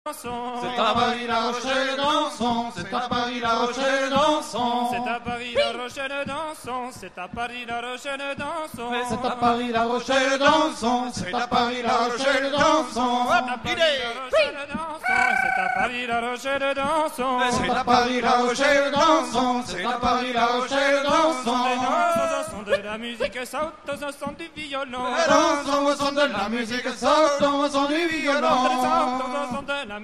C'est à Paris La Rochelle dansons, c'est à Paris La Rochelle dansons. C'est à Paris La Rochelle dansons, c'est à Paris La Rochelle dansons. C'est à Paris La Rochelle dansons, c'est à Paris La Rochelle dansons. C'est à Paris La Rochelle dansons. C'est à Paris La Rochelle dansons, c'est à Paris La Rochelle dansons. Dansons au son de la musique, sautons au son du violon. Dansons au son de la musique, sautons au son du violon. Dansons au son de la